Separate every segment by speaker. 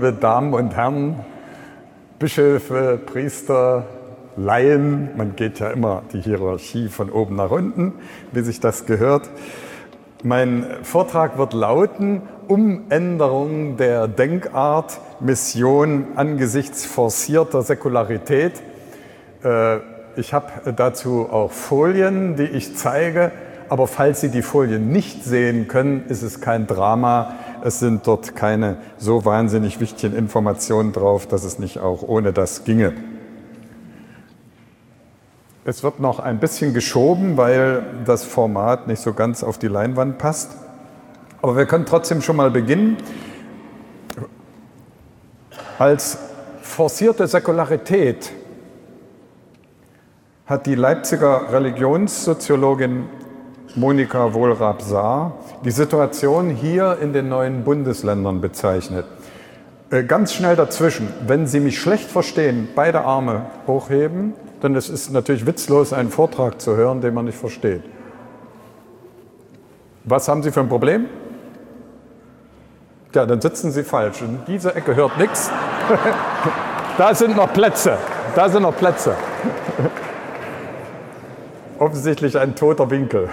Speaker 1: liebe Damen und Herren, Bischöfe, Priester, Laien, man geht ja immer die Hierarchie von oben nach unten, wie sich das gehört. Mein Vortrag wird lauten: Umänderung der Denkart, Mission angesichts forcierter Säkularität. Ich habe dazu auch Folien, die ich zeige, aber falls Sie die Folien nicht sehen können, ist es kein Drama. Es sind dort keine so wahnsinnig wichtigen Informationen drauf, dass es nicht auch ohne das ginge. Es wird noch ein bisschen geschoben, weil das Format nicht so ganz auf die Leinwand passt. Aber wir können trotzdem schon mal beginnen. Als forcierte Säkularität hat die Leipziger Religionssoziologin Monika Wohlrab-Saar die Situation hier in den neuen Bundesländern bezeichnet. Ganz schnell dazwischen: Wenn Sie mich schlecht verstehen, beide Arme hochheben, denn es ist natürlich witzlos, einen Vortrag zu hören, den man nicht versteht. Was haben Sie für ein Problem? Ja, dann sitzen Sie falsch. In diese Ecke hört nichts. Da sind noch Plätze. Da sind noch Plätze. Offensichtlich ein toter Winkel.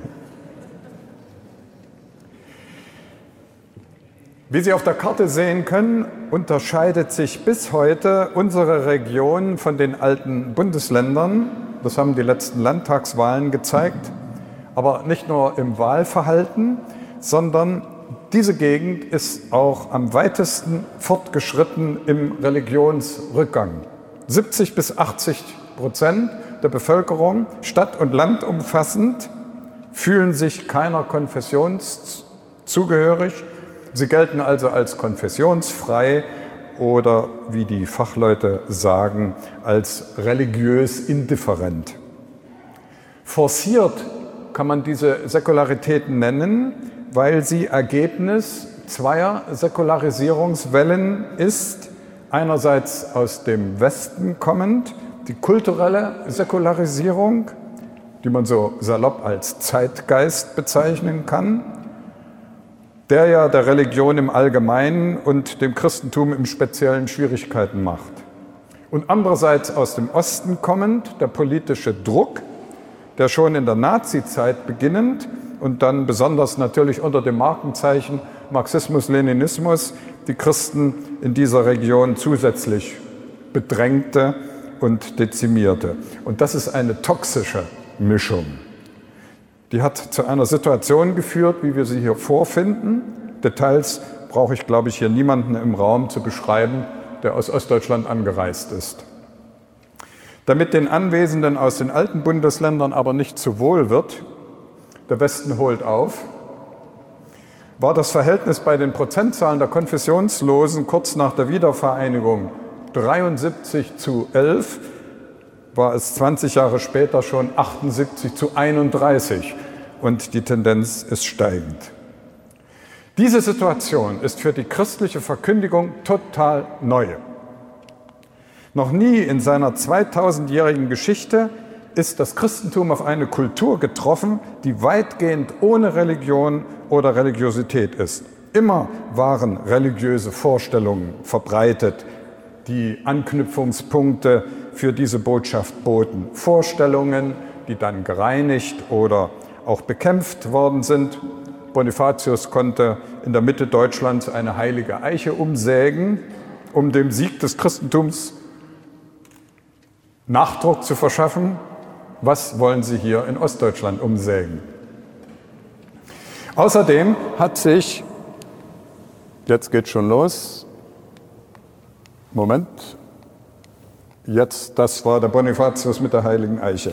Speaker 1: Wie Sie auf der Karte sehen können, unterscheidet sich bis heute unsere Region von den alten Bundesländern. Das haben die letzten Landtagswahlen gezeigt. Aber nicht nur im Wahlverhalten, sondern diese Gegend ist auch am weitesten fortgeschritten im Religionsrückgang. 70-80% der Bevölkerung, Stadt und Land umfassend, fühlen sich keiner Konfession zugehörig. Sie gelten also als konfessionsfrei oder, wie die Fachleute sagen, als religiös indifferent. Forciert kann man diese Säkularitäten nennen, weil sie Ergebnis zweier Säkularisierungswellen ist. Einerseits aus dem Westen kommend, die kulturelle Säkularisierung, die man so salopp als Zeitgeist bezeichnen kann, der ja der Religion im Allgemeinen und dem Christentum im Speziellen Schwierigkeiten macht. Und andererseits aus dem Osten kommend der politische Druck, der schon in der Nazizeit beginnend und dann besonders natürlich unter dem Markenzeichen Marxismus-Leninismus die Christen in dieser Region zusätzlich bedrängte und dezimierte. Und das ist eine toxische Mischung. Die hat zu einer Situation geführt, wie wir sie hier vorfinden. Details brauche ich, glaube ich, hier niemanden im Raum zu beschreiben, der aus Ostdeutschland angereist ist. Damit den Anwesenden aus den alten Bundesländern aber nicht zu wohl wird, der Westen holt auf, war das Verhältnis bei den Prozentzahlen der Konfessionslosen kurz nach der Wiedervereinigung 73:11, war es 20 Jahre später schon 78:31 und die Tendenz ist steigend. Diese Situation ist für die christliche Verkündigung total neu. Noch nie in seiner 2000-jährigen Geschichte ist das Christentum auf eine Kultur getroffen, die weitgehend ohne Religion oder Religiosität ist. Immer waren religiöse Vorstellungen verbreitet, die Anknüpfungspunkte für diese Botschaft boten. Vorstellungen, die dann gereinigt oder auch bekämpft worden sind. Bonifatius konnte in der Mitte Deutschlands eine heilige Eiche umsägen, um dem Sieg des Christentums Nachdruck zu verschaffen. Was wollen Sie hier in Ostdeutschland umsägen? Außerdem hat sich, jetzt geht schon los, Moment, jetzt, das war der Bonifatius mit der heiligen Eiche.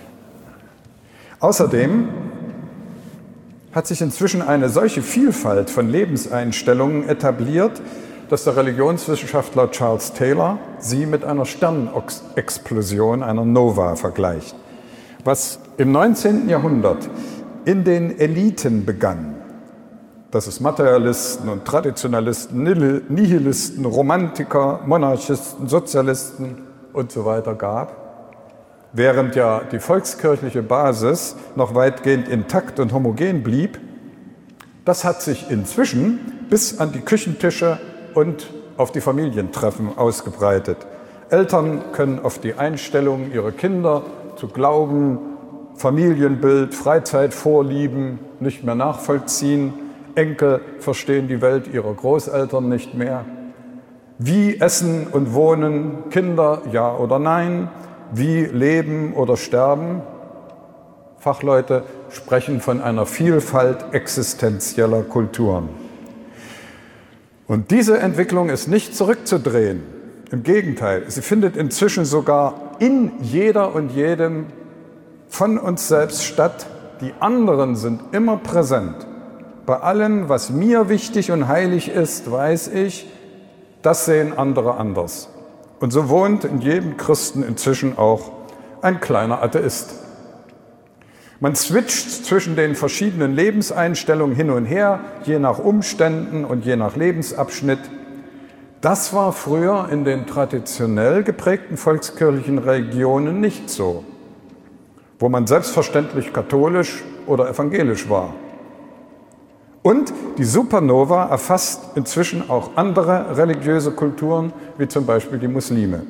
Speaker 1: Außerdem hat sich inzwischen eine solche Vielfalt von Lebenseinstellungen etabliert, dass der Religionswissenschaftler Charles Taylor sie mit einer Sternenexplosion, einer Nova, vergleicht. Was im 19. Jahrhundert in den Eliten begann, dass es Materialisten und Traditionalisten, Nihilisten, Romantiker, Monarchisten, Sozialisten und so weiter gab, während ja die volkskirchliche Basis noch weitgehend intakt und homogen blieb, das hat sich inzwischen bis an die Küchentische und auf die Familientreffen ausgebreitet. Eltern können auf die Einstellung ihrer Kinder zu Glauben, Familienbild, Freizeitvorlieben nicht mehr nachvollziehen. Enkel verstehen die Welt ihrer Großeltern nicht mehr. Wie essen und wohnen Kinder, ja oder nein? Wie leben oder sterben? Fachleute sprechen von einer Vielfalt existenzieller Kulturen. Und diese Entwicklung ist nicht zurückzudrehen. Im Gegenteil, sie findet inzwischen sogar in jeder und jedem von uns selbst statt. Die anderen sind immer präsent. Bei allem, was mir wichtig und heilig ist, weiß ich, das sehen andere anders. Und so wohnt in jedem Christen inzwischen auch ein kleiner Atheist. Man switcht zwischen den verschiedenen Lebenseinstellungen hin und her, je nach Umständen und je nach Lebensabschnitt. Das war früher in den traditionell geprägten volkskirchlichen Religionen nicht so, wo man selbstverständlich katholisch oder evangelisch war. Und die Supernova erfasst inzwischen auch andere religiöse Kulturen, wie zum Beispiel die Muslime.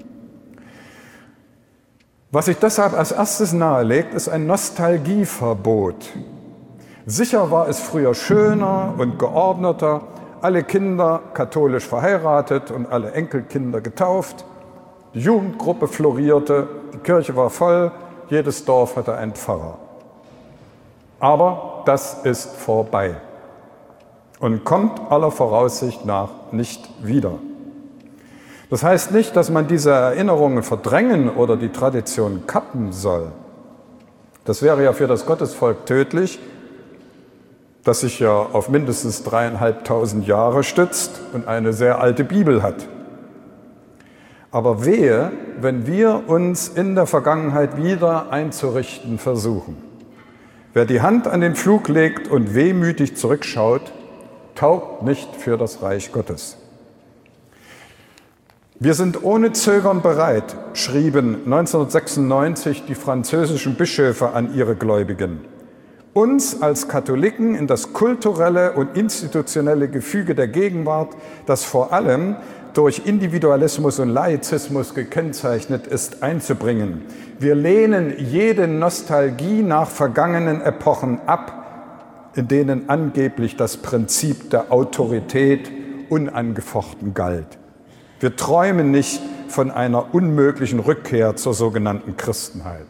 Speaker 1: Was sich deshalb als erstes nahelegt, ist ein Nostalgieverbot. Sicher war es früher schöner und geordneter, alle Kinder katholisch verheiratet und alle Enkelkinder getauft. Die Jugendgruppe florierte, die Kirche war voll, jedes Dorf hatte einen Pfarrer. Aber das ist vorbei und kommt aller Voraussicht nach nicht wieder. Das heißt nicht, dass man diese Erinnerungen verdrängen oder die Tradition kappen soll. Das wäre ja für das Gottesvolk tödlich, das sich ja auf mindestens 3.500 Jahre stützt und eine sehr alte Bibel hat. Aber wehe, wenn wir uns in der Vergangenheit wieder einzurichten versuchen. Wer die Hand an den Pflug legt und wehmütig zurückschaut, taugt nicht für das Reich Gottes. Wir sind ohne Zögern bereit, schrieben 1996 die französischen Bischöfe an ihre Gläubigen, uns als Katholiken in das kulturelle und institutionelle Gefüge der Gegenwart, das vor allem durch Individualismus und Laizismus gekennzeichnet ist, einzubringen. Wir lehnen jede Nostalgie nach vergangenen Epochen ab, in denen angeblich das Prinzip der Autorität unangefochten galt. Wir träumen nicht von einer unmöglichen Rückkehr zur sogenannten Christenheit.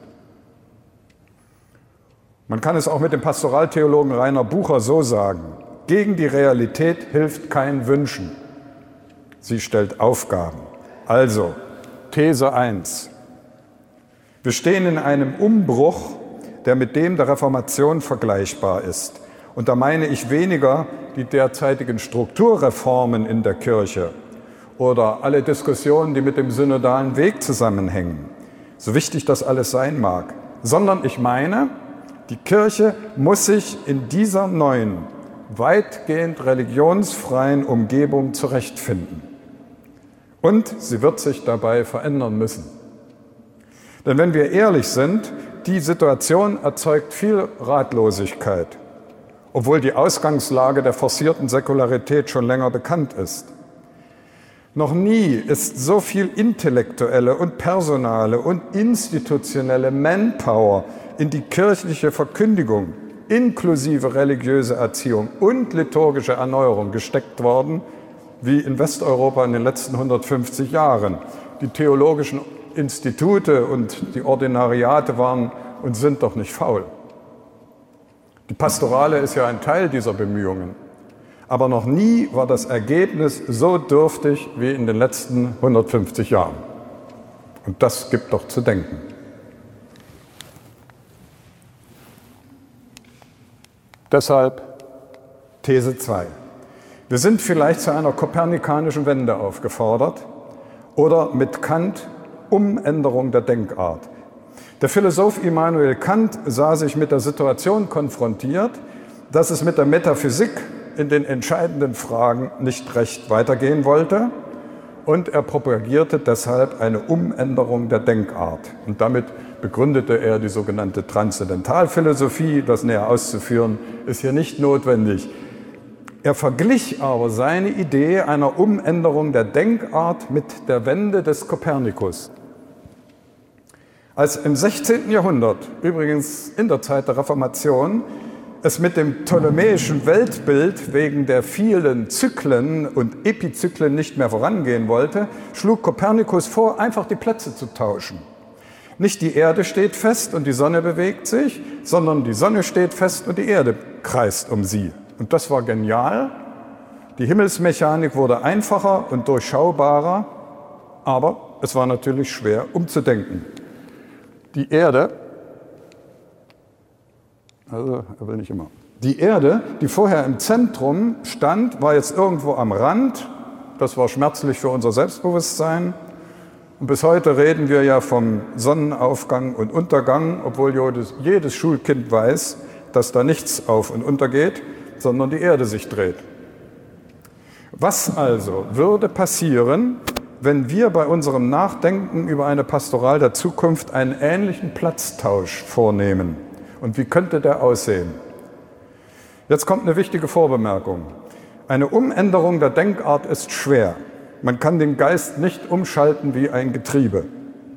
Speaker 1: Man kann es auch mit dem Pastoraltheologen Rainer Bucher so sagen: Gegen die Realität hilft kein Wünschen. Sie stellt Aufgaben. Also, These 1. Wir stehen in einem Umbruch, der mit dem der Reformation vergleichbar ist. Und da meine ich weniger die derzeitigen Strukturreformen in der Kirche oder alle Diskussionen, die mit dem synodalen Weg zusammenhängen, so wichtig das alles sein mag, sondern ich meine, die Kirche muss sich in dieser neuen, weitgehend religionsfreien Umgebung zurechtfinden. Und sie wird sich dabei verändern müssen. Denn wenn wir ehrlich sind, die Situation erzeugt viel Ratlosigkeit, obwohl die Ausgangslage der forcierten Säkularität schon länger bekannt ist. Noch nie ist so viel intellektuelle und personale und institutionelle Manpower in die kirchliche Verkündigung, inklusive religiöse Erziehung und liturgische Erneuerung gesteckt worden, wie in Westeuropa in den letzten 150 Jahren. Die theologischen Institute und die Ordinariate waren und sind doch nicht faul. Die Pastorale ist ja ein Teil dieser Bemühungen. Aber noch nie war das Ergebnis so dürftig wie in den letzten 150 Jahren. Und das gibt doch zu denken. Deshalb These 2. Wir sind vielleicht zu einer kopernikanischen Wende aufgefordert oder mit Kant Umänderung der Denkart. Der Philosoph Immanuel Kant sah sich mit der Situation konfrontiert, dass es mit der Metaphysik in den entscheidenden Fragen nicht recht weitergehen wollte und er propagierte deshalb eine Umänderung der Denkart. Und damit begründete er die sogenannte Transzendentalphilosophie. Das näher auszuführen ist hier nicht notwendig. Er verglich aber seine Idee einer Umänderung der Denkart mit der Wende des Kopernikus. Als im 16. Jahrhundert, übrigens in der Zeit der Reformation, es mit dem ptolemäischen Weltbild wegen der vielen Zyklen und Epizyklen nicht mehr vorangehen wollte, schlug Kopernikus vor, einfach die Plätze zu tauschen. Nicht die Erde steht fest und die Sonne bewegt sich, sondern die Sonne steht fest und die Erde kreist um sie. Und das war genial. Die Himmelsmechanik wurde einfacher und durchschaubarer, aber es war natürlich schwer umzudenken. Die Erde, die Erde, die vorher im Zentrum stand, war jetzt irgendwo am Rand. Das war schmerzlich für unser Selbstbewusstsein. Und bis heute reden wir ja vom Sonnenaufgang und Untergang, obwohl jedes Schulkind weiß, dass da nichts auf und untergeht, sondern die Erde sich dreht. Was also würde passieren, wenn wir bei unserem Nachdenken über eine Pastoral der Zukunft einen ähnlichen Platztausch vornehmen? Und wie könnte der aussehen? Jetzt kommt eine wichtige Vorbemerkung. Eine Umänderung der Denkart ist schwer. Man kann den Geist nicht umschalten wie ein Getriebe.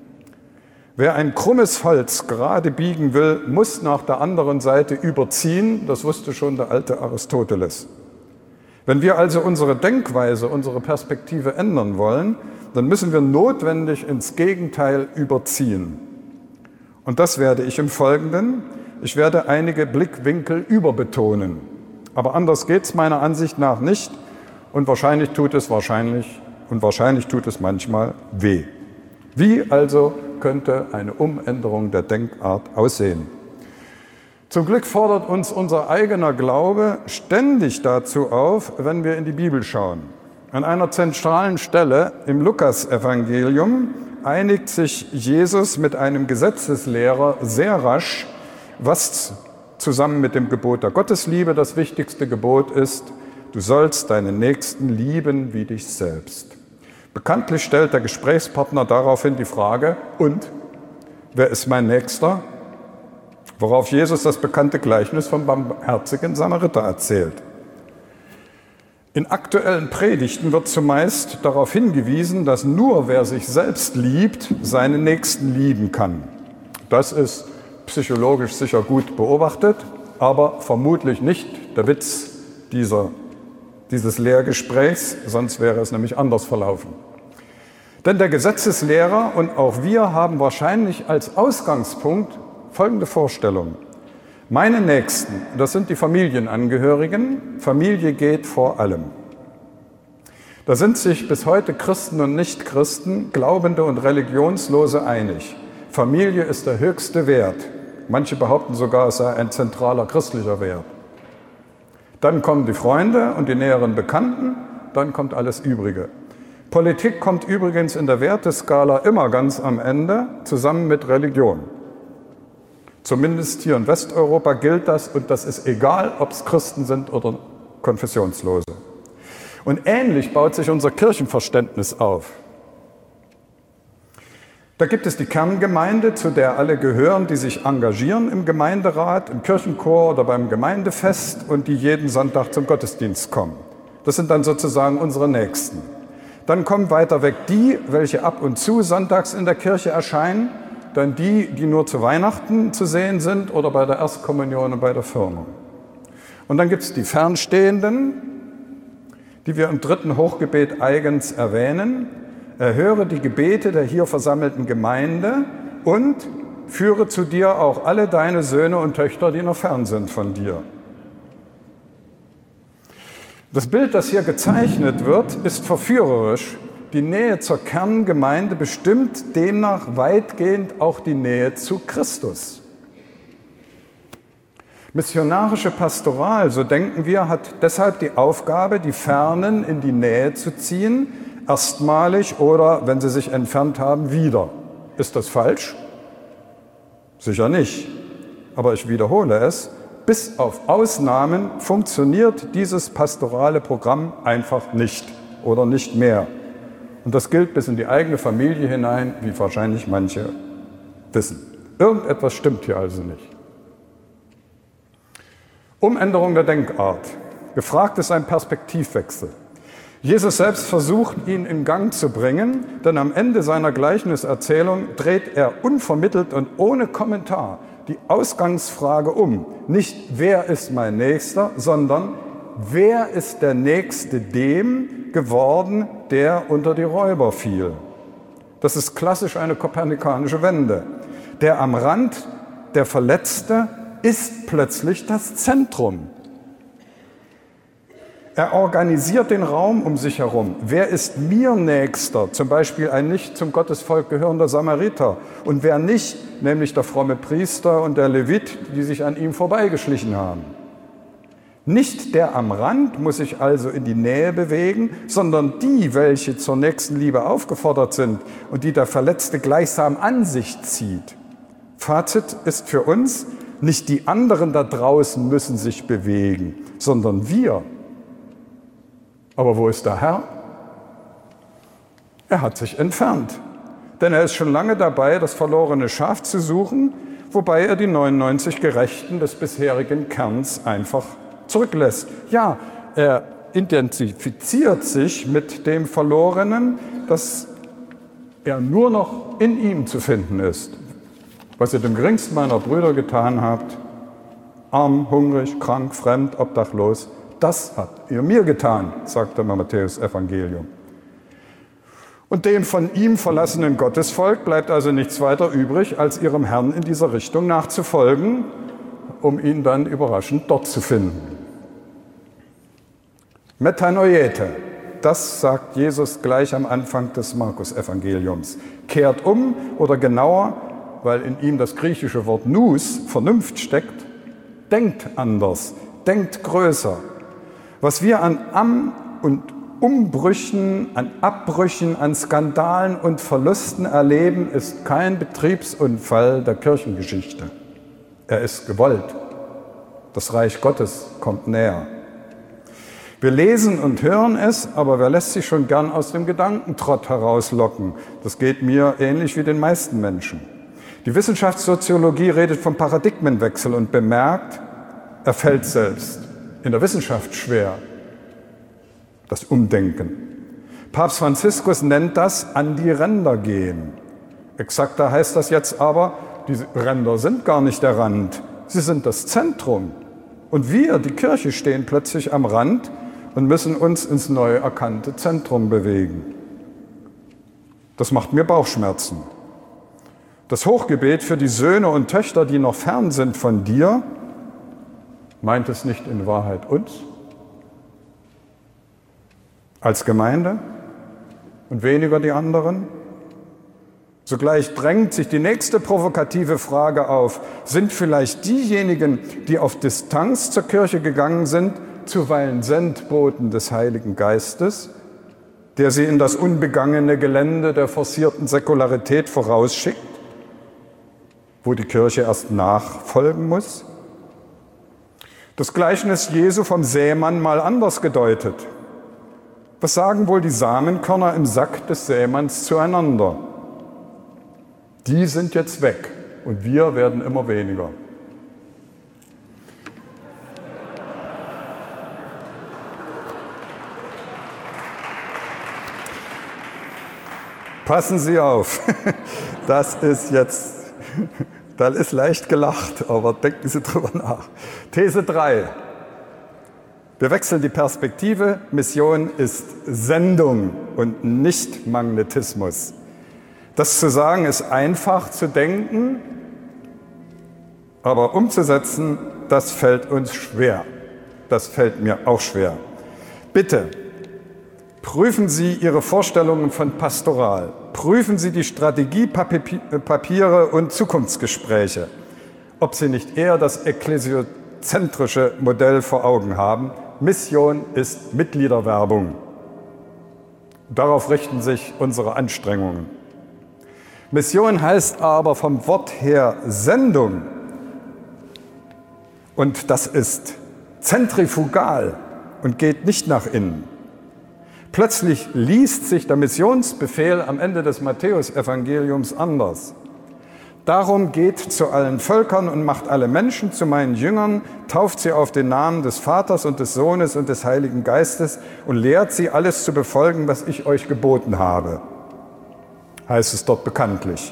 Speaker 1: Wer ein krummes Holz gerade biegen will, muss nach der anderen Seite überziehen. Das wusste schon der alte Aristoteles. Wenn wir also unsere Denkweise, unsere Perspektive ändern wollen, dann müssen wir notwendig ins Gegenteil überziehen. Und das werde ich im Folgenden. Ich werde einige Blickwinkel überbetonen. Aber anders geht es meiner Ansicht nach nicht. Und wahrscheinlich tut es manchmal weh. Wie also könnte eine Umänderung der Denkart aussehen? Zum Glück fordert uns unser eigener Glaube ständig dazu auf, wenn wir in die Bibel schauen. An einer zentralen Stelle im Lukasevangelium einigt sich Jesus mit einem Gesetzeslehrer sehr rasch, was zusammen mit dem Gebot der Gottesliebe das wichtigste Gebot ist: Du sollst deinen Nächsten lieben wie dich selbst. Bekanntlich stellt der Gesprächspartner daraufhin die Frage: Und, wer ist mein Nächster? Worauf Jesus das bekannte Gleichnis vom barmherzigen Samariter erzählt. In aktuellen Predigten wird zumeist darauf hingewiesen, dass nur wer sich selbst liebt, seinen Nächsten lieben kann. Das ist psychologisch sicher gut beobachtet, aber vermutlich nicht der Witz dieses Lehrgesprächs, sonst wäre es nämlich anders verlaufen. Denn der Gesetzeslehrer und auch wir haben wahrscheinlich als Ausgangspunkt folgende Vorstellung: Meine Nächsten, das sind die Familienangehörigen, Familie geht vor allem. Da sind sich bis heute Christen und Nichtchristen, Glaubende und Religionslose einig. Familie ist der höchste Wert. Manche behaupten sogar, es sei ein zentraler christlicher Wert. Dann kommen die Freunde und die näheren Bekannten, dann kommt alles Übrige. Politik kommt übrigens in der Werteskala immer ganz am Ende, zusammen mit Religion. Zumindest hier in Westeuropa gilt das, und das ist egal, ob es Christen sind oder Konfessionslose. Und ähnlich baut sich unser Kirchenverständnis auf. Da gibt es die Kerngemeinde, zu der alle gehören, die sich engagieren im Gemeinderat, im Kirchenchor oder beim Gemeindefest und die jeden Sonntag zum Gottesdienst kommen. Das sind dann sozusagen unsere Nächsten. Dann kommen weiter weg die, welche ab und zu sonntags in der Kirche erscheinen, dann die, die nur zu Weihnachten zu sehen sind oder bei der Erstkommunion und bei der Firmung. Und dann gibt es die Fernstehenden, die wir im 3. Hochgebet eigens erwähnen. Erhöre die Gebete der hier versammelten Gemeinde und führe zu dir auch alle deine Söhne und Töchter, die noch fern sind von dir. Das Bild, das hier gezeichnet wird, ist verführerisch. Die Nähe zur Kerngemeinde bestimmt demnach weitgehend auch die Nähe zu Christus. Missionarische Pastoral, so denken wir, hat deshalb die Aufgabe, die Fernen in die Nähe zu ziehen, erstmalig oder, wenn sie sich entfernt haben, wieder. Ist das falsch? Sicher nicht. Aber ich wiederhole es, bis auf Ausnahmen funktioniert dieses pastorale Programm einfach nicht oder nicht mehr. Und das gilt bis in die eigene Familie hinein, wie wahrscheinlich manche wissen. Irgendetwas stimmt hier also nicht. Umänderung der Denkart. Gefragt ist ein Perspektivwechsel. Jesus selbst versucht, ihn in Gang zu bringen, denn am Ende seiner Gleichniserzählung dreht er unvermittelt und ohne Kommentar die Ausgangsfrage um. Nicht, wer ist mein Nächster, sondern wer ist der Nächste dem geworden, der unter die Räuber fiel? Das ist klassisch eine kopernikanische Wende. Der am Rand, der Verletzte, ist plötzlich das Zentrum. Er organisiert den Raum um sich herum. Wer ist mir Nächster? Zum Beispiel ein nicht zum Gottesvolk gehörender Samariter. Und wer nicht, nämlich der fromme Priester und der Levit, die sich an ihm vorbeigeschlichen haben. Nicht der am Rand muss sich also in die Nähe bewegen, sondern die, welche zur Nächstenliebe aufgefordert sind und die der Verletzte gleichsam an sich zieht. Fazit ist für uns, nicht die anderen da draußen müssen sich bewegen, sondern wir. Aber wo ist der Herr? Er hat sich entfernt, denn er ist schon lange dabei, das verlorene Schaf zu suchen, wobei er die 99 Gerechten des bisherigen Kerns einfach zurücklässt. Ja, er identifiziert sich mit dem Verlorenen, dass er nur noch in ihm zu finden ist. Was ihr dem geringsten meiner Brüder getan habt, arm, hungrig, krank, fremd, obdachlos, das habt ihr mir getan, sagt der Matthäus-Evangelium. Und dem von ihm verlassenen Gottesvolk bleibt also nichts weiter übrig, als ihrem Herrn in dieser Richtung nachzufolgen, um ihn dann überraschend dort zu finden. Metanoiete, das sagt Jesus gleich am Anfang des Markus-Evangeliums. Kehrt um oder genauer, weil in ihm das griechische Wort nous, Vernunft steckt, denkt anders, denkt größer. Was wir an und Umbrüchen, an Abbrüchen, an Skandalen und Verlusten erleben, ist kein Betriebsunfall der Kirchengeschichte. Er ist gewollt. Das Reich Gottes kommt näher. Wir lesen und hören es, aber wer lässt sich schon gern aus dem Gedankentrott herauslocken? Das geht mir ähnlich wie den meisten Menschen. Die Wissenschaftssoziologie redet vom Paradigmenwechsel und bemerkt, er fällt selbst in der Wissenschaft schwer, das Umdenken. Papst Franziskus nennt das an die Ränder gehen. Exakter heißt das jetzt aber, die Ränder sind gar nicht der Rand, sie sind das Zentrum. Und wir, die Kirche, stehen plötzlich am Rand und müssen uns ins neu erkannte Zentrum bewegen. Das macht mir Bauchschmerzen. Das Hochgebet für die Söhne und Töchter, die noch fern sind von dir, meint es nicht in Wahrheit uns als Gemeinde und weniger die anderen? Sogleich drängt sich die nächste provokative Frage auf. Sind vielleicht diejenigen, die auf Distanz zur Kirche gegangen sind, zuweilen Sendboten des Heiligen Geistes, der sie in das unbegangene Gelände der forcierten Säkularität vorausschickt, wo die Kirche erst nachfolgen muss? Das Gleichnis Jesu vom Sämann mal anders gedeutet. Was sagen wohl die Samenkörner im Sack des Sämanns zueinander? Die sind jetzt weg und wir werden immer weniger. Passen Sie auf, das ist leicht gelacht, aber denken Sie drüber nach. These 3. Wir wechseln die Perspektive. Mission ist Sendung und nicht Magnetismus. Das zu sagen ist einfach zu denken, aber umzusetzen, das fällt uns schwer. Das fällt mir auch schwer. Bitte, prüfen Sie Ihre Vorstellungen von Pastoral. Prüfen Sie die Strategiepapiere und Zukunftsgespräche, ob Sie nicht eher das ekklesiozentrische Modell vor Augen haben. Mission ist Mitgliederwerbung. Darauf richten sich unsere Anstrengungen. Mission heißt aber vom Wort her Sendung. Und das ist zentrifugal und geht nicht nach innen. Plötzlich liest sich der Missionsbefehl am Ende des Matthäusevangeliums anders. Darum geht zu allen Völkern und macht alle Menschen zu meinen Jüngern, tauft sie auf den Namen des Vaters und des Sohnes und des Heiligen Geistes und lehrt sie, alles zu befolgen, was ich euch geboten habe. Heißt es dort bekanntlich.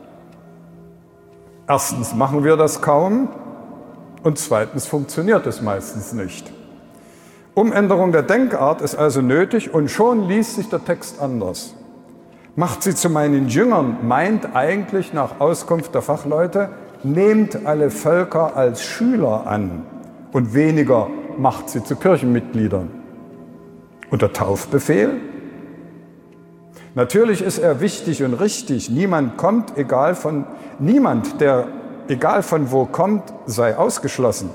Speaker 1: Erstens machen wir das kaum und zweitens funktioniert es meistens nicht. Umänderung der Denkart ist also nötig und schon liest sich der Text anders. Macht sie zu meinen Jüngern, meint eigentlich nach Auskunft der Fachleute, nehmt alle Völker als Schüler an und weniger macht sie zu Kirchenmitgliedern. Und der Taufbefehl? Natürlich ist er wichtig und richtig. Niemand, der egal von wo kommt, sei ausgeschlossen.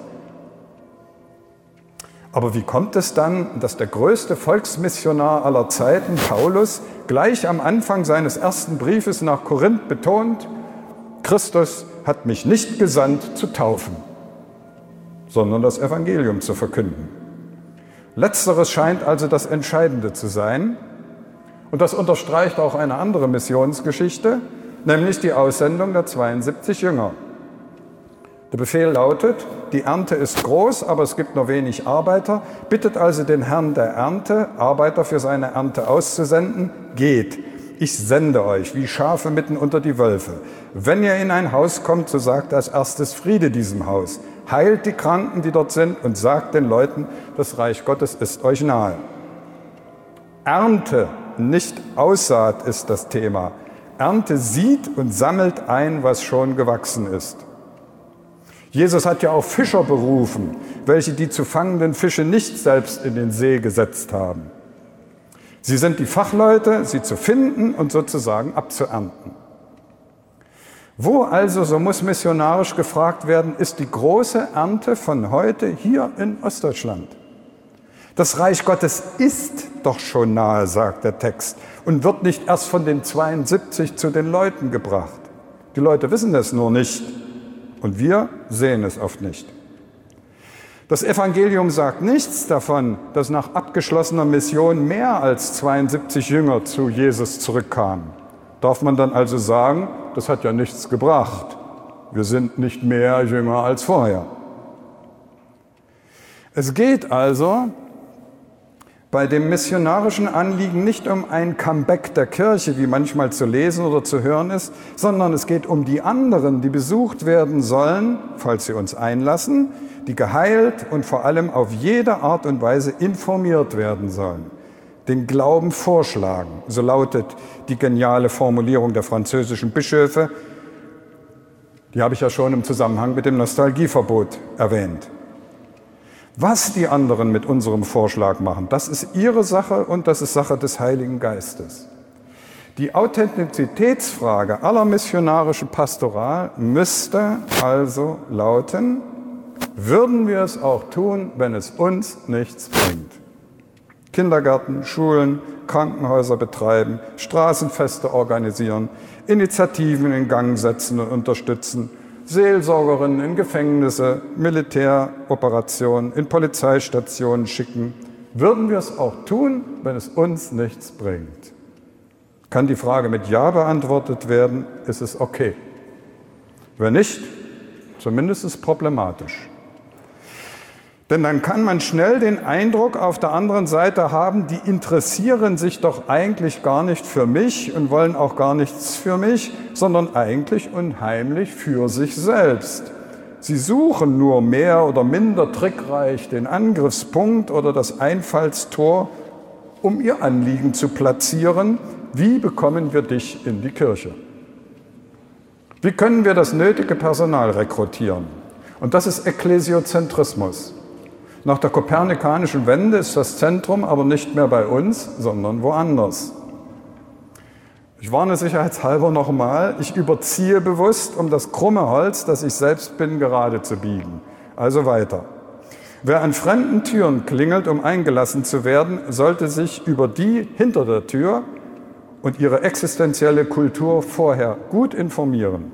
Speaker 1: Aber wie kommt es dann, dass der größte Volksmissionar aller Zeiten, Paulus, gleich am Anfang seines ersten Briefes nach Korinth betont, Christus hat mich nicht gesandt zu taufen, sondern das Evangelium zu verkünden. Letzteres scheint also das Entscheidende zu sein. Und das unterstreicht auch eine andere Missionsgeschichte, nämlich die Aussendung der 72 Jünger. Der Befehl lautet, die Ernte ist groß, aber es gibt nur wenig Arbeiter. Bittet also den Herrn der Ernte, Arbeiter für seine Ernte auszusenden. Geht, ich sende euch wie Schafe mitten unter die Wölfe. Wenn ihr in ein Haus kommt, so sagt als erstes Friede diesem Haus. Heilt die Kranken, die dort sind, und sagt den Leuten, das Reich Gottes ist euch nahe. Ernte, nicht Aussaat ist das Thema. Ernte sieht und sammelt ein, was schon gewachsen ist. Jesus hat ja auch Fischer berufen, welche die zu fangenden Fische nicht selbst in den See gesetzt haben. Sie sind die Fachleute, sie zu finden und sozusagen abzuernten. Wo also, so muss missionarisch gefragt werden, ist die große Ernte von heute hier in Ostdeutschland? Das Reich Gottes ist doch schon nahe, sagt der Text, und wird nicht erst von den 72 zu den Leuten gebracht. Die Leute wissen es nur nicht. Und wir sehen es oft nicht. Das Evangelium sagt nichts davon, dass nach abgeschlossener Mission mehr als 72 Jünger zu Jesus zurückkamen. Darf man dann also sagen, das hat ja nichts gebracht. Wir sind nicht mehr Jünger als vorher. Es geht also bei dem missionarischen Anliegen nicht um ein Comeback der Kirche, wie manchmal zu lesen oder zu hören ist, sondern es geht um die anderen, die besucht werden sollen, falls sie uns einlassen, die geheilt und vor allem auf jede Art und Weise informiert werden sollen. Den Glauben vorschlagen, so lautet die geniale Formulierung der französischen Bischöfe. Die habe ich ja schon im Zusammenhang mit dem Nostalgieverbot erwähnt. Was die anderen mit unserem Vorschlag machen, das ist ihre Sache und das ist Sache des Heiligen Geistes. Die Authentizitätsfrage aller missionarischen Pastoral müsste also lauten, würden wir es auch tun, wenn es uns nichts bringt? Kindergärten, Schulen, Krankenhäuser betreiben, Straßenfeste organisieren, Initiativen in Gang setzen und unterstützen, Seelsorgerinnen in Gefängnisse, Militäroperationen, in Polizeistationen schicken. Würden wir es auch tun, wenn es uns nichts bringt? Kann die Frage mit Ja beantwortet werden, ist es okay. Wenn nicht, zumindest ist es problematisch. Denn dann kann man schnell den Eindruck auf der anderen Seite haben, die interessieren sich doch eigentlich gar nicht für mich und wollen auch gar nichts für mich, sondern eigentlich und heimlich für sich selbst. Sie suchen nur mehr oder minder trickreich den Angriffspunkt oder das Einfallstor, um ihr Anliegen zu platzieren. Wie bekommen wir dich in die Kirche? Wie können wir das nötige Personal rekrutieren? Und das ist Ekklesiozentrismus. Nach der kopernikanischen Wende ist das Zentrum aber nicht mehr bei uns, sondern woanders. Ich warne sicherheitshalber nochmal, ich überziehe bewusst, um das krumme Holz, das ich selbst bin, gerade zu biegen. Also weiter. Wer an fremden Türen klingelt, um eingelassen zu werden, sollte sich über die hinter der Tür und ihre existenzielle Kultur vorher gut informieren.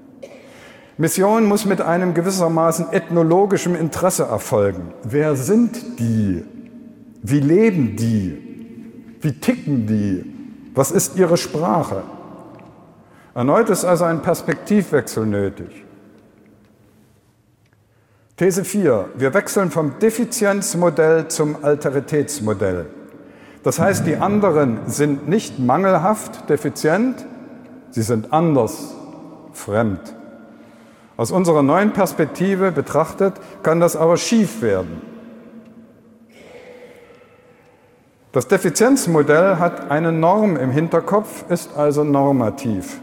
Speaker 1: Mission muss mit einem gewissermaßen ethnologischem Interesse erfolgen. Wer sind die? Wie leben die? Wie ticken die? Was ist ihre Sprache? Erneut ist also ein Perspektivwechsel nötig. These 4. Wir wechseln vom Defizienzmodell zum Alteritätsmodell. Das heißt, die anderen sind nicht mangelhaft, defizient, sie sind anders, fremd. Aus unserer neuen Perspektive betrachtet kann das aber schief werden. Das Defizienzmodell hat eine Norm im Hinterkopf, ist also normativ.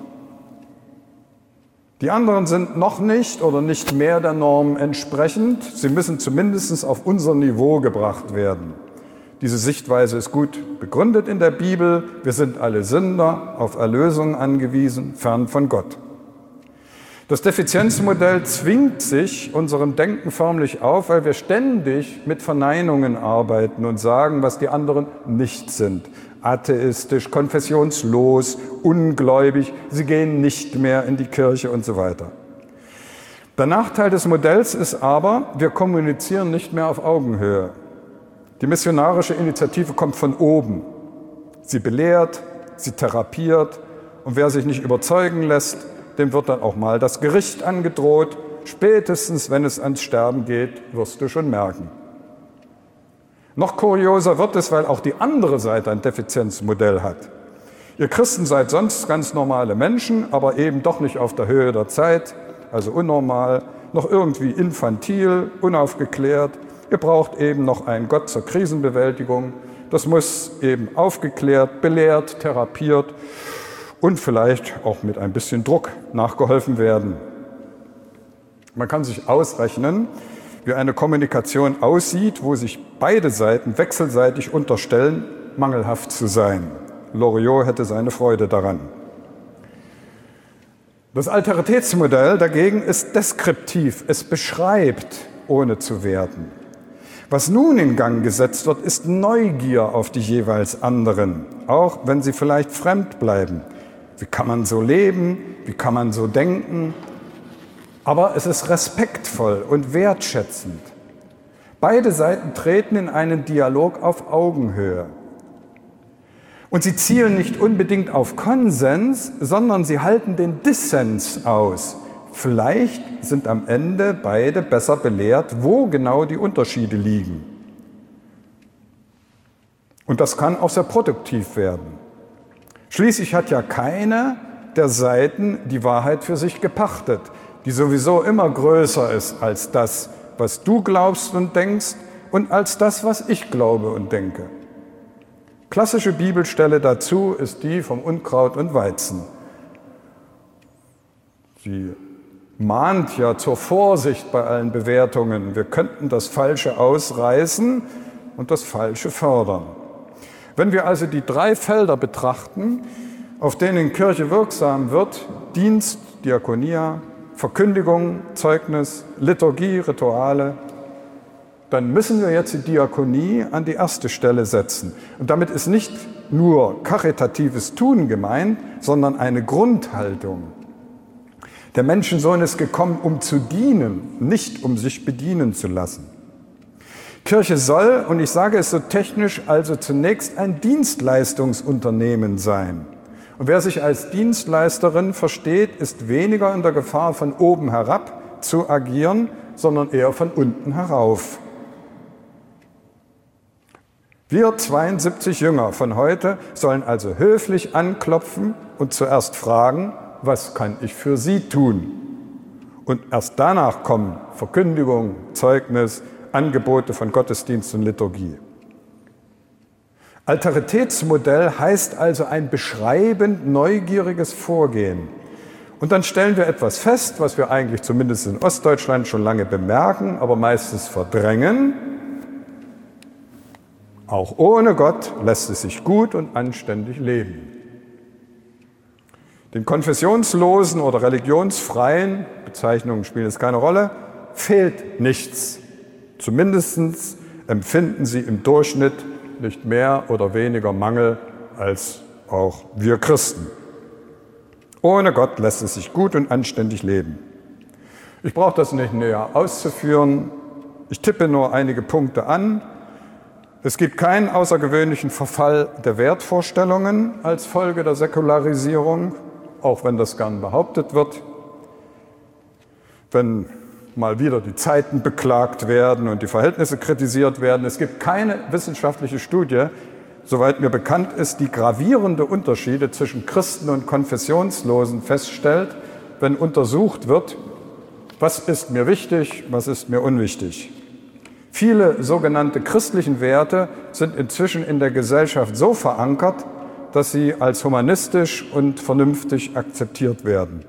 Speaker 1: Die anderen sind noch nicht oder nicht mehr der Norm entsprechend. Sie müssen zumindest auf unser Niveau gebracht werden. Diese Sichtweise ist gut begründet in der Bibel. Wir sind alle Sünder, auf Erlösung angewiesen, fern von Gott. Das Defizienzmodell zwingt sich unserem Denken förmlich auf, weil wir ständig mit Verneinungen arbeiten und sagen, was die anderen nicht sind. Atheistisch, konfessionslos, ungläubig, sie gehen nicht mehr in die Kirche und so weiter. Der Nachteil des Modells ist aber, wir kommunizieren nicht mehr auf Augenhöhe. Die missionarische Initiative kommt von oben. Sie belehrt, sie therapiert und wer sich nicht überzeugen lässt, dem wird dann auch mal das Gericht angedroht. Spätestens, wenn es ans Sterben geht, wirst du schon merken. Noch kurioser wird es, weil auch die andere Seite ein Defizienzmodell hat. Ihr Christen seid sonst ganz normale Menschen, aber eben doch nicht auf der Höhe der Zeit, also unnormal, noch irgendwie infantil, unaufgeklärt. Ihr braucht eben noch einen Gott zur Krisenbewältigung. Das muss eben aufgeklärt, belehrt, therapiert und vielleicht auch mit ein bisschen Druck nachgeholfen werden. Man kann sich ausrechnen, wie eine Kommunikation aussieht, wo sich beide Seiten wechselseitig unterstellen, mangelhaft zu sein. Loriot hätte seine Freude daran. Das Alteritätsmodell dagegen ist deskriptiv, es beschreibt, ohne zu werten. Was nun in Gang gesetzt wird, ist Neugier auf die jeweils anderen, auch wenn sie vielleicht fremd bleiben. Wie kann man so leben? Wie kann man so denken? Aber es ist respektvoll und wertschätzend. Beide Seiten treten in einen Dialog auf Augenhöhe. Und sie zielen nicht unbedingt auf Konsens, sondern sie halten den Dissens aus. Vielleicht sind am Ende beide besser belehrt, wo genau die Unterschiede liegen. Und das kann auch sehr produktiv werden. Schließlich hat ja keine der Seiten die Wahrheit für sich gepachtet, die sowieso immer größer ist als das, was du glaubst und denkst und als das, was ich glaube und denke. Klassische Bibelstelle dazu ist die vom Unkraut und Weizen. Sie mahnt ja zur Vorsicht bei allen Bewertungen. Wir könnten das Falsche ausreißen und das Falsche fördern. Wenn wir also die 3 Felder betrachten, auf denen Kirche wirksam wird, Dienst, Diakonia, Verkündigung, Zeugnis, Liturgie, Rituale, dann müssen wir jetzt die Diakonie an die erste Stelle setzen. Und damit ist nicht nur karitatives Tun gemeint, sondern eine Grundhaltung. Der Menschensohn ist gekommen, um zu dienen, nicht um sich bedienen zu lassen. Kirche soll, und ich sage es so technisch, also zunächst ein Dienstleistungsunternehmen sein. Und wer sich als Dienstleisterin versteht, ist weniger in der Gefahr, von oben herab zu agieren, sondern eher von unten herauf. Wir 72 Jünger von heute sollen also höflich anklopfen und zuerst fragen, was kann ich für Sie tun? Und erst danach kommen Verkündigung, Zeugnis, Angebote von Gottesdienst und Liturgie. Alteritätsmodell heißt also ein beschreibend neugieriges Vorgehen. Und dann stellen wir etwas fest, was wir eigentlich zumindest in Ostdeutschland schon lange bemerken, aber meistens verdrängen. Auch ohne Gott lässt es sich gut und anständig leben. Den Konfessionslosen oder Religionsfreien, Bezeichnungen spielen jetzt keine Rolle, fehlt nichts. Zumindest empfinden sie im Durchschnitt nicht mehr oder weniger Mangel als auch wir Christen. Ohne Gott lässt es sich gut und anständig leben. Ich brauche das nicht näher auszuführen. Ich tippe nur einige Punkte an. Es gibt keinen außergewöhnlichen Verfall der Wertvorstellungen als Folge der Säkularisierung. auch wenn das gern behauptet wird. Wenn mal wieder die Zeiten beklagt werden und die Verhältnisse kritisiert werden. Es gibt keine wissenschaftliche Studie, soweit mir bekannt ist, die gravierende Unterschiede zwischen Christen und Konfessionslosen feststellt, wenn untersucht wird, was ist mir wichtig, was ist mir unwichtig. Viele sogenannte christlichen Werte sind inzwischen in der Gesellschaft so verankert, dass sie als humanistisch und vernünftig akzeptiert werden.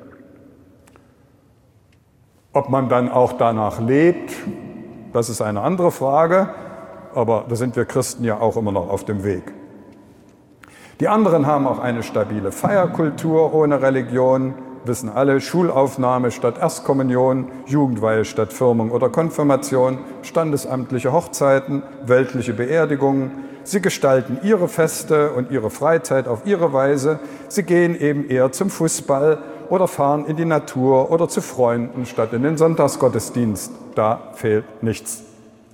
Speaker 1: Ob man dann auch danach lebt, das ist eine andere Frage, aber da sind wir Christen ja auch immer noch auf dem Weg. Die anderen haben auch eine stabile Feierkultur ohne Religion, wissen alle, Schulaufnahme statt Erstkommunion, Jugendweihe statt Firmung oder Konfirmation, standesamtliche Hochzeiten, weltliche Beerdigungen. Sie gestalten ihre Feste und ihre Freizeit auf ihre Weise. Sie gehen eben eher zum Fußball oder fahren in die Natur oder zu Freunden statt in den Sonntagsgottesdienst. Da fehlt nichts.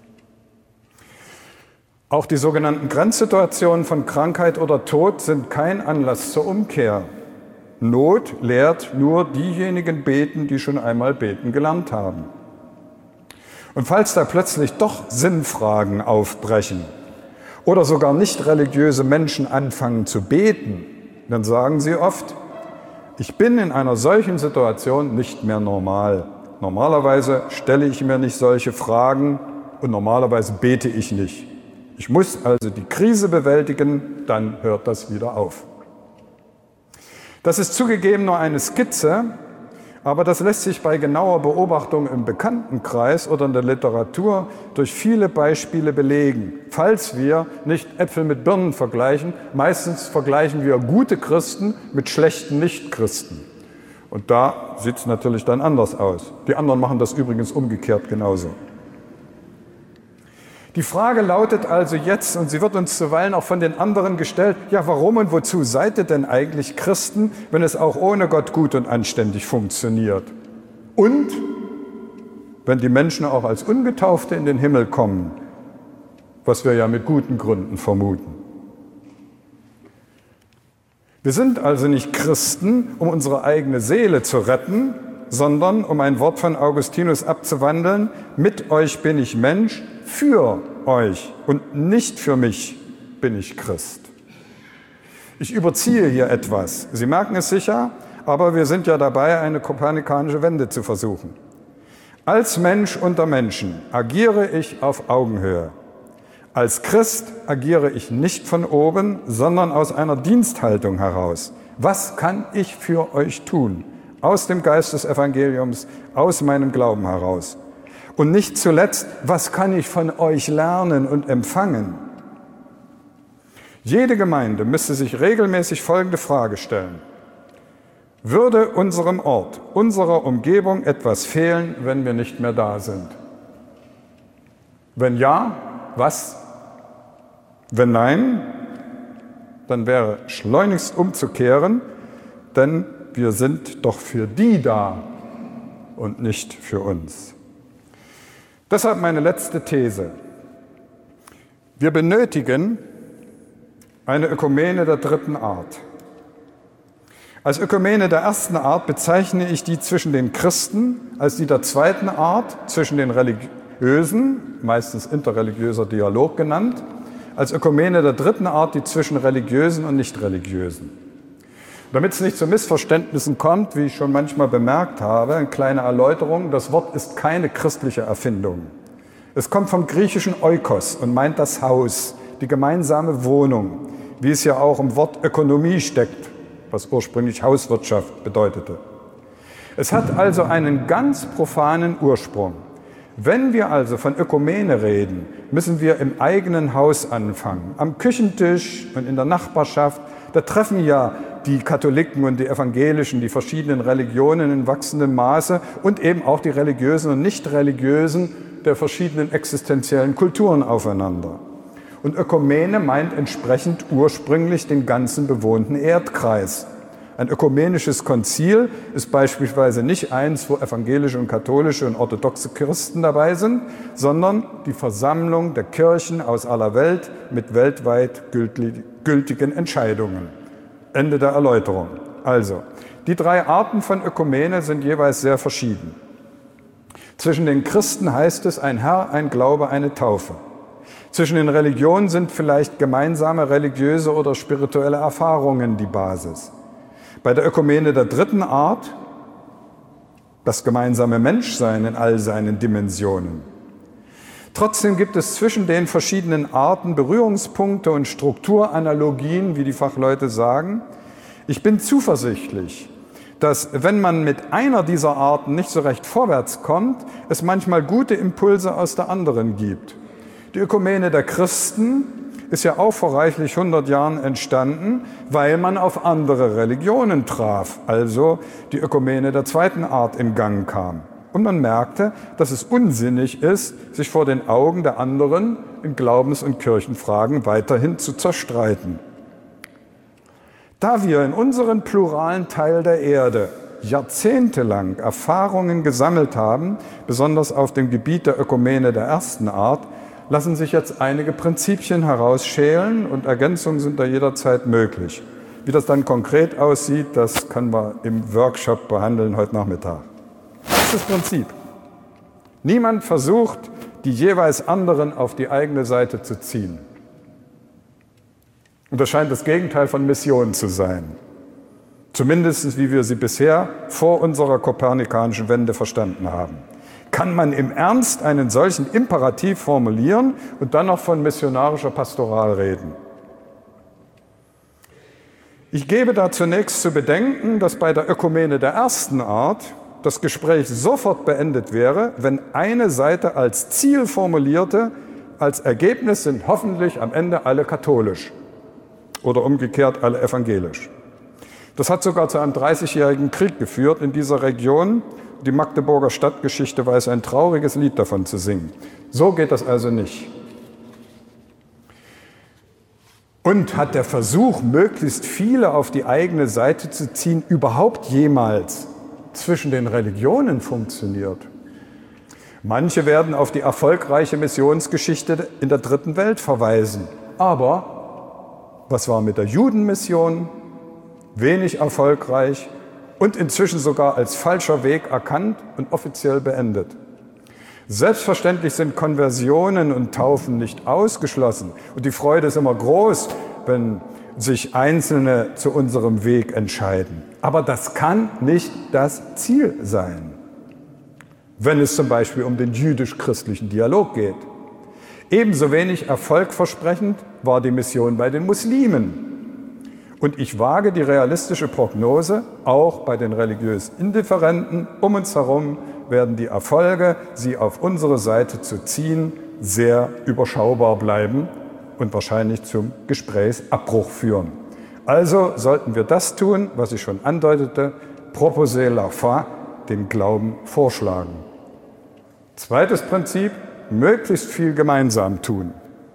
Speaker 1: Auch die sogenannten Grenzsituationen von Krankheit oder Tod sind kein Anlass zur Umkehr. Not lehrt nur diejenigen beten, die schon einmal beten gelernt haben. Und falls da plötzlich doch Sinnfragen aufbrechen oder sogar nicht religiöse Menschen anfangen zu beten, dann sagen sie oft, ich bin in einer solchen Situation nicht mehr normal. Normalerweise stelle ich mir nicht solche Fragen und normalerweise bete ich nicht. Ich muss also die Krise bewältigen, dann hört das wieder auf. Das ist zugegeben nur eine Skizze, aber das lässt sich bei genauer Beobachtung im Bekanntenkreis oder in der Literatur durch viele Beispiele belegen. Falls wir nicht Äpfel mit Birnen vergleichen, meistens vergleichen wir gute Christen mit schlechten Nichtchristen. Und da sieht es natürlich dann anders aus. Die anderen machen das übrigens umgekehrt genauso. Die Frage lautet also jetzt, und sie wird uns zuweilen auch von den anderen gestellt, ja, warum und wozu seid ihr denn eigentlich Christen, wenn es auch ohne Gott gut und anständig funktioniert? Und wenn die Menschen auch als Ungetaufte in den Himmel kommen, was wir ja mit guten Gründen vermuten. Wir sind also nicht Christen, um unsere eigene Seele zu retten, sondern, um ein Wort von Augustinus abzuwandeln, mit euch bin ich Mensch, für euch und nicht für mich bin ich Christ. Ich überziehe hier etwas. Sie merken es sicher, aber wir sind ja dabei, eine kopernikanische Wende zu versuchen. Als Mensch unter Menschen agiere ich auf Augenhöhe. Als Christ agiere ich nicht von oben, sondern aus einer Diensthaltung heraus. Was kann ich für euch tun? Aus dem Geist des Evangeliums, aus meinem Glauben heraus. Und nicht zuletzt, was kann ich von euch lernen und empfangen? Jede Gemeinde müsste sich regelmäßig folgende Frage stellen. Würde unserem Ort, unserer Umgebung etwas fehlen, wenn wir nicht mehr da sind? Wenn ja, was? Wenn nein, dann wäre schleunigst umzukehren, denn wir sind doch für die da und nicht für uns. Deshalb meine letzte These. Wir benötigen eine Ökumene der dritten Art. Als Ökumene der ersten Art bezeichne ich die zwischen den Christen, als die der zweiten Art zwischen den Religiösen, meistens interreligiöser Dialog genannt, als Ökumene der dritten Art die zwischen Religiösen und Nichtreligiösen. Damit es nicht zu Missverständnissen kommt, wie ich schon manchmal bemerkt habe, eine kleine Erläuterung, das Wort ist keine christliche Erfindung. Es kommt vom griechischen Oikos und meint das Haus, die gemeinsame Wohnung, wie es ja auch im Wort Ökonomie steckt, was ursprünglich Hauswirtschaft bedeutete. Es hat also einen ganz profanen Ursprung. Wenn wir also von Ökumene reden, müssen wir im eigenen Haus anfangen, am Küchentisch und in der Nachbarschaft. Da treffen ja die Katholiken und die Evangelischen, die verschiedenen Religionen in wachsendem Maße und eben auch die religiösen und nicht-religiösen der verschiedenen existenziellen Kulturen aufeinander. Und Ökumene meint entsprechend ursprünglich den ganzen bewohnten Erdkreis. Ein ökumenisches Konzil ist beispielsweise nicht eins, wo evangelische und katholische und orthodoxe Christen dabei sind, sondern die Versammlung der Kirchen aus aller Welt mit weltweit gültigen Entscheidungen. Ende der Erläuterung. Also, die drei Arten von Ökumene sind jeweils sehr verschieden. Zwischen den Christen heißt es ein Herr, ein Glaube, eine Taufe. Zwischen den Religionen sind vielleicht gemeinsame religiöse oder spirituelle Erfahrungen die Basis. Bei der Ökumene der dritten Art das gemeinsame Menschsein in all seinen Dimensionen. Trotzdem gibt es zwischen den verschiedenen Arten Berührungspunkte und Strukturanalogien, wie die Fachleute sagen. Ich bin zuversichtlich, dass, wenn man mit einer dieser Arten nicht so recht vorwärts kommt, es manchmal gute Impulse aus der anderen gibt. Die Ökumene der Christen ist ja auch vor reichlich 100 Jahren entstanden, weil man auf andere Religionen traf, also die Ökumene der zweiten Art in Gang kam. Und man merkte, dass es unsinnig ist, sich vor den Augen der anderen in Glaubens- und Kirchenfragen weiterhin zu zerstreiten. Da wir in unserem pluralen Teil der Erde jahrzehntelang Erfahrungen gesammelt haben, besonders auf dem Gebiet der Ökumene der ersten Art, lassen sich jetzt einige Prinzipien herausschälen und Ergänzungen sind da jederzeit möglich. Wie das dann konkret aussieht, das können wir im Workshop behandeln heute Nachmittag. Erstes Prinzip. Niemand versucht, die jeweils anderen auf die eigene Seite zu ziehen. Und das scheint das Gegenteil von Mission zu sein. Zumindest wie wir sie bisher vor unserer kopernikanischen Wende verstanden haben. Kann man im Ernst einen solchen Imperativ formulieren und dann noch von missionarischer Pastoral reden? Ich gebe da zunächst zu bedenken, dass bei der Ökumene der ersten Art das Gespräch sofort beendet wäre, wenn eine Seite als Ziel formulierte, als Ergebnis sind hoffentlich am Ende alle katholisch oder umgekehrt alle evangelisch. Das hat sogar zu einem 30-jährigen Krieg geführt in dieser Region. Die Magdeburger Stadtgeschichte weiß ein trauriges Lied davon zu singen. So geht das also nicht. Und hat der Versuch, möglichst viele auf die eigene Seite zu ziehen, überhaupt jemals zwischen den Religionen funktioniert? Manche werden auf die erfolgreiche Missionsgeschichte in der Dritten Welt verweisen. Aber was war mit der Judenmission? Wenig erfolgreich und inzwischen sogar als falscher Weg erkannt und offiziell beendet. Selbstverständlich sind Konversionen und Taufen nicht ausgeschlossen. Und die Freude ist immer groß, wenn sich Einzelne zu unserem Weg entscheiden. Aber das kann nicht das Ziel sein, wenn es zum Beispiel um den jüdisch-christlichen Dialog geht. Ebenso wenig erfolgversprechend war die Mission bei den Muslimen. Und ich wage die realistische Prognose, auch bei den religiös Indifferenten um uns herum werden die Erfolge, sie auf unsere Seite zu ziehen, sehr überschaubar bleiben und wahrscheinlich zum Gesprächsabbruch führen. Also sollten wir das tun, was ich schon andeutete, proposer la foi, den Glauben vorschlagen. Zweites Prinzip, möglichst viel gemeinsam tun.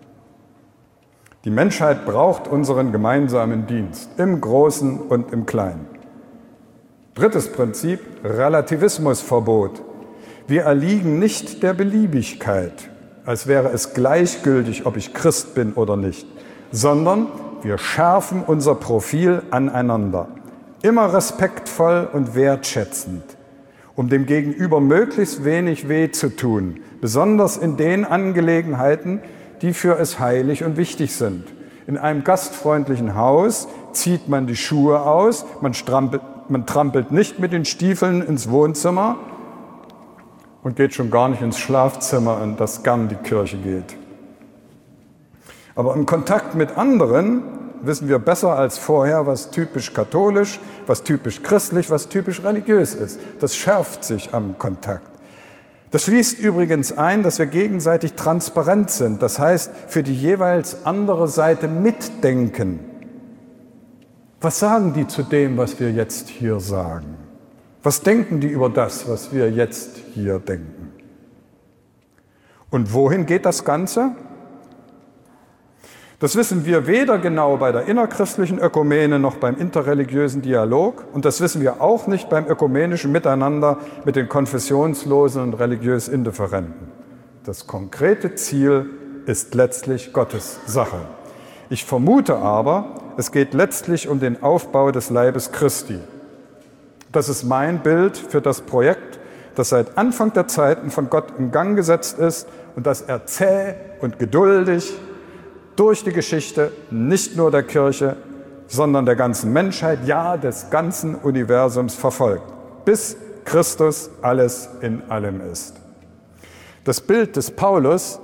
Speaker 1: Die Menschheit braucht unseren gemeinsamen Dienst, im Großen und im Kleinen. Drittes Prinzip, Relativismusverbot. Wir erliegen nicht der Beliebigkeit, als wäre es gleichgültig, ob ich Christ bin oder nicht, sondern wir schärfen unser Profil aneinander, immer respektvoll und wertschätzend, um dem Gegenüber möglichst wenig weh zu tun, besonders in den Angelegenheiten, die für es heilig und wichtig sind. In einem gastfreundlichen Haus zieht man die Schuhe aus, man trampelt nicht mit den Stiefeln ins Wohnzimmer und geht schon gar nicht ins Schlafzimmer, in das gern die Kirche geht. Aber im Kontakt mit anderen wissen wir besser als vorher, was typisch katholisch, was typisch christlich, was typisch religiös ist. Das schärft sich am Kontakt. Das schließt übrigens ein, dass wir gegenseitig transparent sind, das heißt, für die jeweils andere Seite mitdenken. Was sagen die zu dem, was wir jetzt hier sagen? Was denken die über das, was wir jetzt hier denken? Und wohin geht das Ganze? Das wissen wir weder genau bei der innerchristlichen Ökumene noch beim interreligiösen Dialog und das wissen wir auch nicht beim ökumenischen Miteinander mit den konfessionslosen und religiös Indifferenten. Das konkrete Ziel ist letztlich Gottes Sache. Ich vermute aber, es geht letztlich um den Aufbau des Leibes Christi. Das ist mein Bild für das Projekt, das seit Anfang der Zeiten von Gott in Gang gesetzt ist und das er zäh und geduldig durch die Geschichte nicht nur der Kirche, sondern der ganzen Menschheit, ja des ganzen Universums verfolgt, bis Christus alles in allem ist. Das Bild des Paulus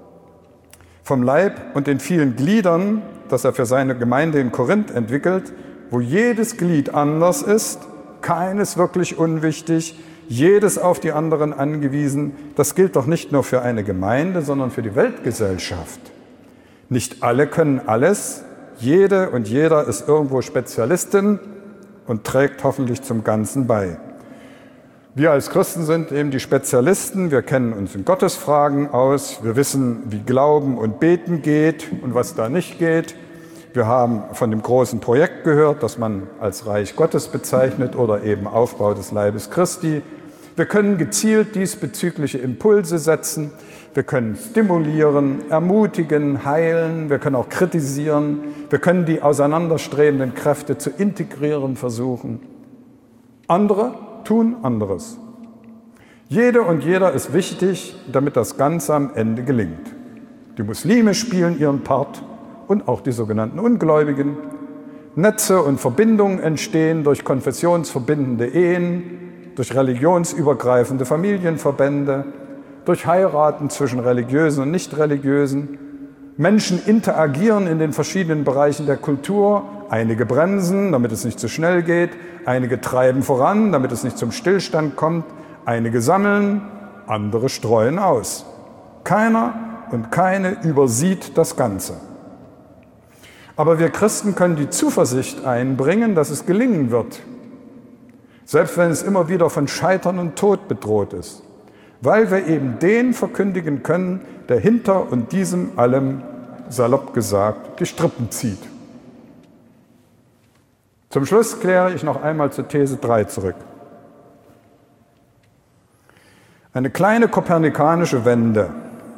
Speaker 1: vom Leib und den vielen Gliedern, das er für seine Gemeinde in Korinth entwickelt, wo jedes Glied anders ist, keines wirklich unwichtig, jedes auf die anderen angewiesen, das gilt doch nicht nur für eine Gemeinde, sondern für die Weltgesellschaft. Nicht alle können alles, jede und jeder ist irgendwo Spezialistin und trägt hoffentlich zum Ganzen bei. Wir als Christen sind eben die Spezialisten, wir kennen uns in Gottesfragen aus, wir wissen, wie Glauben und Beten geht und was da nicht geht. Wir haben von dem großen Projekt gehört, das man als Reich Gottes bezeichnet oder eben Aufbau des Leibes Christi. Wir können gezielt diesbezügliche Impulse setzen. Wir können stimulieren, ermutigen, heilen. Wir können auch kritisieren. Wir können die auseinanderstrebenden Kräfte zu integrieren versuchen. Andere tun anderes. Jede und jeder ist wichtig, damit das Ganze am Ende gelingt. Die Muslime spielen ihren Part und auch die sogenannten Ungläubigen. Netze und Verbindungen entstehen durch konfessionsverbindende Ehen, durch religionsübergreifende Familienverbände, durch Heiraten zwischen Religiösen und Nichtreligiösen. Menschen interagieren in den verschiedenen Bereichen der Kultur. Einige bremsen, damit es nicht zu schnell geht. Einige treiben voran, damit es nicht zum Stillstand kommt. Einige sammeln, andere streuen aus. Keiner und keine übersieht das Ganze. Aber wir Christen können die Zuversicht einbringen, dass es gelingen wird, selbst wenn es immer wieder von Scheitern und Tod bedroht ist, weil wir eben den verkündigen können, der hinter und diesem allem, salopp gesagt, die Strippen zieht. Zum Schluss kläre ich noch einmal zur These 3 zurück. Eine kleine kopernikanische Wende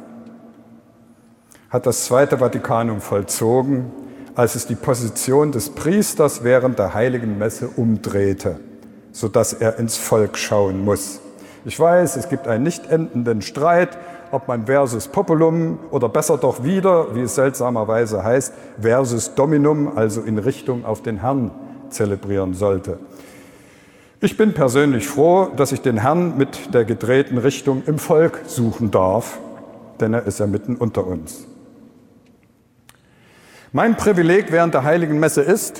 Speaker 1: hat das Zweite Vatikanum vollzogen, als es die Position des Priesters während der Heiligen Messe umdrehte, sodass er ins Volk schauen muss. Ich weiß, es gibt einen nicht endenden Streit, ob man versus populum oder besser doch wieder, wie es seltsamerweise heißt, versus dominum, also in Richtung auf den Herrn zelebrieren sollte. Ich bin persönlich froh, dass ich den Herrn mit der gedrehten Richtung im Volk suchen darf, denn er ist ja mitten unter uns. Mein Privileg während der Heiligen Messe ist,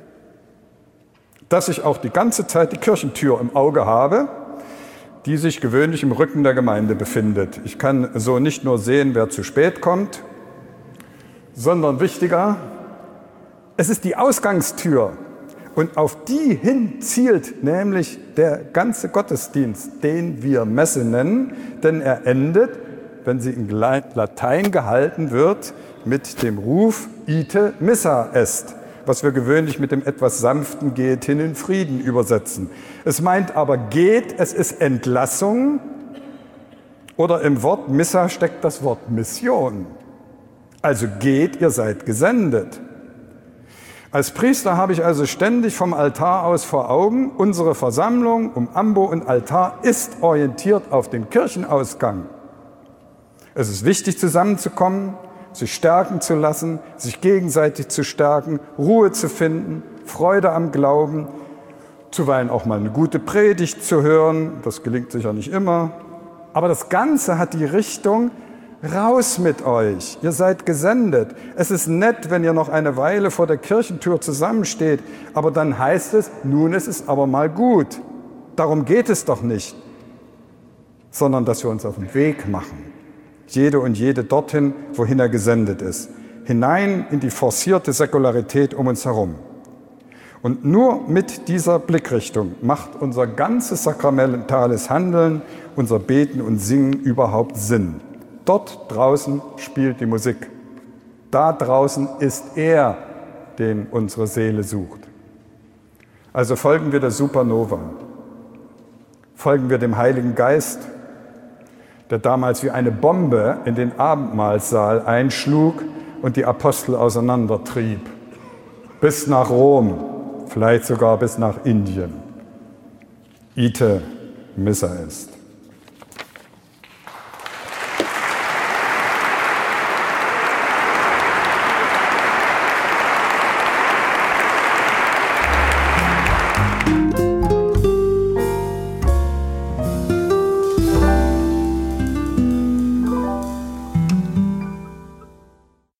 Speaker 1: dass ich auch die ganze Zeit die Kirchentür im Auge habe, die sich gewöhnlich im Rücken der Gemeinde befindet. Ich kann so nicht nur sehen, wer zu spät kommt, sondern wichtiger, es ist die Ausgangstür. Und auf die hin zielt nämlich der ganze Gottesdienst, den wir Messe nennen, denn er endet, wenn sie in Latein gehalten wird, mit dem Ruf Ite missa est, was wir gewöhnlich mit dem etwas sanften Geht hin in Frieden übersetzen. Es meint aber geht, es ist Entlassung, oder im Wort Missa steckt das Wort Mission. Also geht, ihr seid gesendet. Als Priester habe ich also ständig vom Altar aus vor Augen, unsere Versammlung um Ambo und Altar ist orientiert auf den Kirchenausgang. Es ist wichtig, zusammenzukommen, sich stärken zu lassen, sich gegenseitig zu stärken, Ruhe zu finden, Freude am Glauben, zuweilen auch mal eine gute Predigt zu hören, das gelingt sicher nicht immer. Aber das Ganze hat die Richtung, raus mit euch, ihr seid gesendet. Es ist nett, wenn ihr noch eine Weile vor der Kirchentür zusammensteht, aber dann heißt es, nun ist es aber mal gut. Darum geht es doch nicht, sondern dass wir uns auf den Weg machen. Jede und jede dorthin, wohin er gesendet ist. Hinein in die forcierte Säkularität um uns herum. Und nur mit dieser Blickrichtung macht unser ganzes sakramentales Handeln, unser Beten und Singen überhaupt Sinn. Dort draußen spielt die Musik. Da draußen ist er, den unsere Seele sucht. Also folgen wir der Supernova. Folgen wir dem Heiligen Geist, der damals wie eine Bombe in den Abendmahlsaal einschlug und die Apostel auseinandertrieb. bis nach Rom, vielleicht sogar bis nach Indien. Ite missa est.